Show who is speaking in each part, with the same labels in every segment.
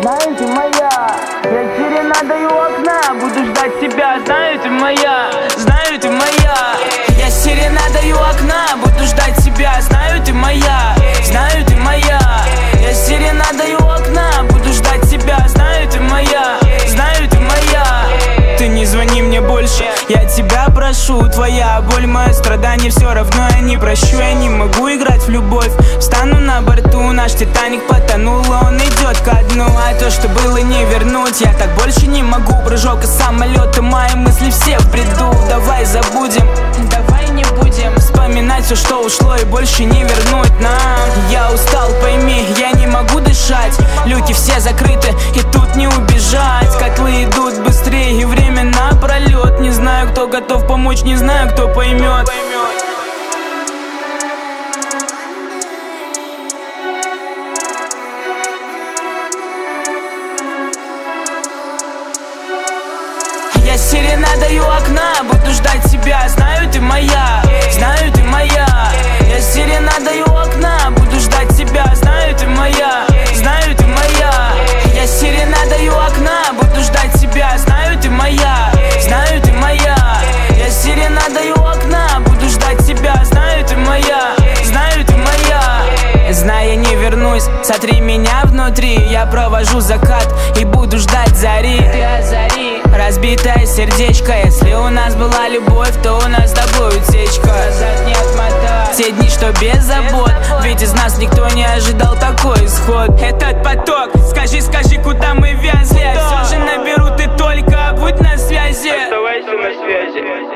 Speaker 1: знаю, ты моя. Я серенадою у окна, буду ждать тебя. Знаю, ты моя, знаю, ты моя. Я серенадою у окна, буду ждать тебя. Знаю, ты моя, знаю, ты моя. Я серенадою у окна, буду ждать тебя. Знаю, ты моя, знаю, ты моя. Ты не звони мне больше, я тебя прошу. Твоя боль, мое страдание, все равно я не прощу. Я не могу играть в любовь, встану на борту. Наш Титаник потонул, он идет ко дну. А то, что было, не вернуть, я так больше не могу. Прыжок из самолета, мои мысли все в бреду. Давай забудем, давай не будем вспоминать все, что ушло, и больше не вернуть нам. Я устал, пойми, я не могу дышать. Люки все закрыты, и тут не убежать. Котлы идут быстрее, и время напролет. Не знаю, кто готов помочь, не знаю, кто поймет. Я серенадою у окна, буду ждать тебя. Знаю, ты моя, знаю, ты моя. Я серенадою у окна, буду ждать тебя. Знаю, ты моя, знаю, ты моя. Я серенадою у окна, буду ждать тебя. Знаю, ты моя, знаю, ты моя. Я серенадою у окна, буду ждать тебя. Знаю, ты моя, знаю, ты моя. Знаю, я не вернусь, сотри меня внутри. Я провожу закат и буду ждать зари. Ты озари разбитое сердечко. Если у нас была любовь, то у нас с тобой утечка. Назад не отмотать те дни, что без забот. Ведь из нас никто не ожидал такой исход. Этот поток, скажи, скажи, куда мы вязли. Я все же наберу, ты только будь на связи.
Speaker 2: Оставайся на связи.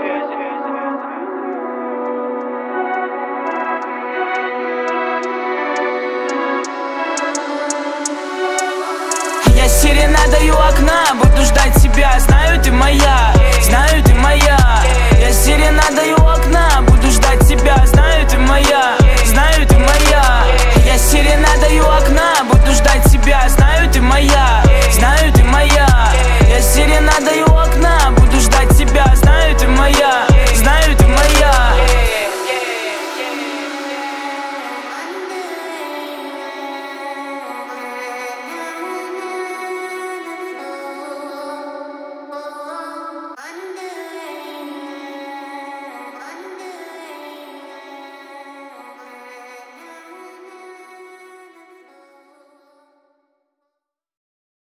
Speaker 1: Я серенадою у окна, буду ждать тебя. Знаю, ты моя, знаю, ты моя. Я серенадою